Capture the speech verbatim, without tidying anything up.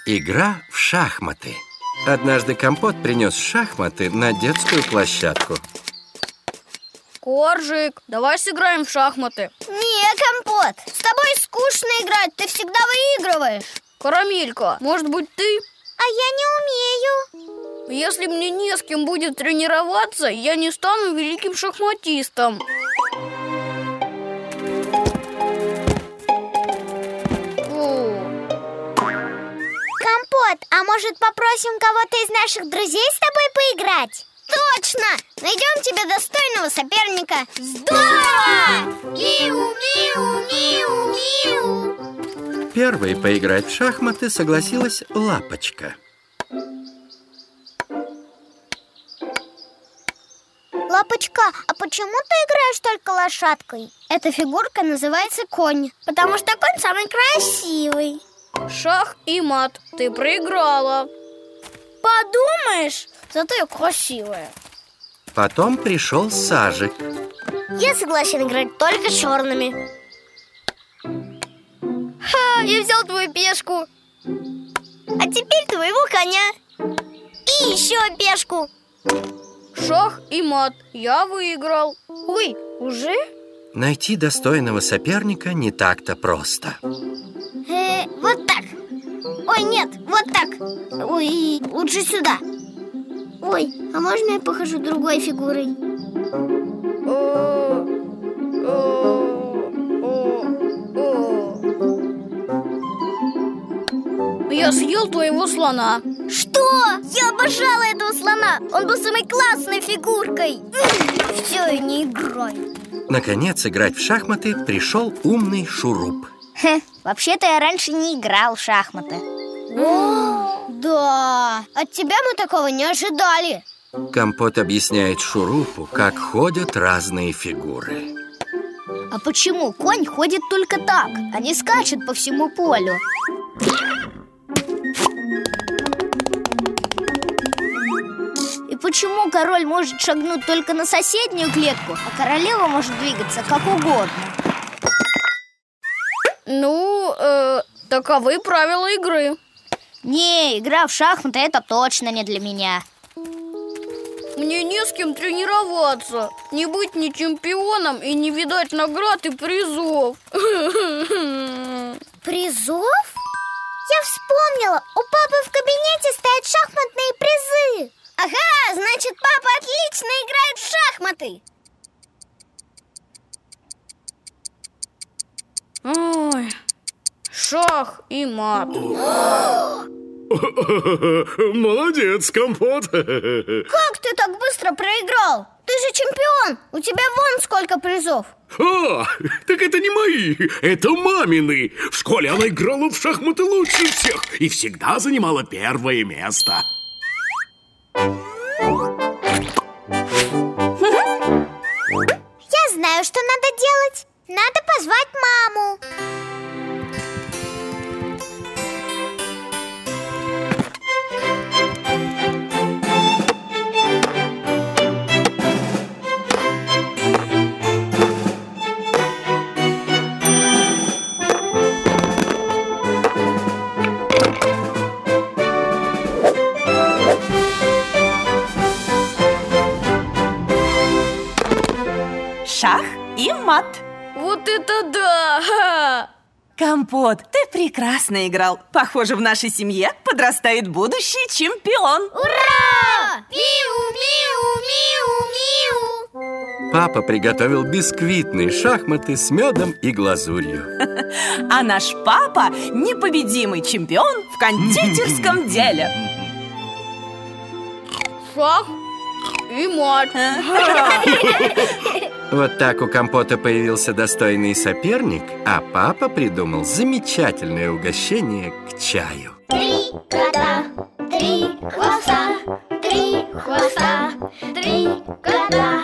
Игра в шахматы. Однажды Компот принес шахматы на детскую площадку. Коржик, давай сыграем в шахматы. Не, Компот, с тобой скучно играть, ты всегда выигрываешь. Карамелька, может быть, ты? А я не умею. Если мне не с кем будет тренироваться, я не стану великим шахматистом. Компот, а может попросим кого-то из наших друзей с тобой поиграть? Точно! Найдем тебе достойного соперника. Здорово! Миу, миу, миу, миу. Первой поиграть в шахматы согласилась Лапочка. Лапочка, а почему ты играешь только лошадкой? Эта фигурка называется конь, потому что конь самый красивый. Шах и мат, ты проиграла. Подумаешь, зато я красивая. Потом пришел Сажик. Я согласен играть только черными. Ха, я взял твою пешку. А теперь твоего коня. И еще пешку. Шах и мат, я выиграл. Ой, уже? Найти достойного соперника не так-то просто. Э, вот так. Ой, нет, вот так. Ой, лучше сюда. Ой, а можно я похожу другой фигурой? Я съел твоего слона. Что? Я обожала этого слона. Он был самой классной фигуркой. Все, я не играю. Наконец, играть в шахматы пришел умный Шуруп. Хе, вообще-то я раньше не играл в шахматы. О, да, от тебя мы такого не ожидали. Компот объясняет Шурупу, как ходят разные фигуры. А почему конь ходит только так, а не скачет по всему полю? И почему король может шагнуть только на соседнюю клетку, а королева может двигаться как угодно? Ну, э, таковы правила игры. Не, игра в шахматы — это точно не для меня. Мне не с кем тренироваться. Не быть ни чемпионом и не видать наград и призов. Призов? Я вспомнила, у папы в кабинете стоят шахматные призы. Ага, значит, папа отлично играет в шахматы. Ой, шах и мат. Молодец, Компот. Как ты так быстро проиграл? Ты же чемпион, у тебя вон сколько призов. А, так это не мои, это мамины. В школе она играла в шахматы лучше всех и всегда занимала первое место. Я знаю, что надо делать. Надо позвать маму. Шах и мат. Вот это да! Компот, ты прекрасно играл. Похоже, в нашей семье подрастает будущий чемпион. Ура! Миу, миу, миу, миу. Папа приготовил бисквитные шахматы с медом и глазурью. А наш папа непобедимый чемпион в кондитерском деле. Шах и мат. Вот так у Компота появился достойный соперник, а папа придумал замечательное угощение к чаю. Три кота, три хвоста, три хвоста, три кота.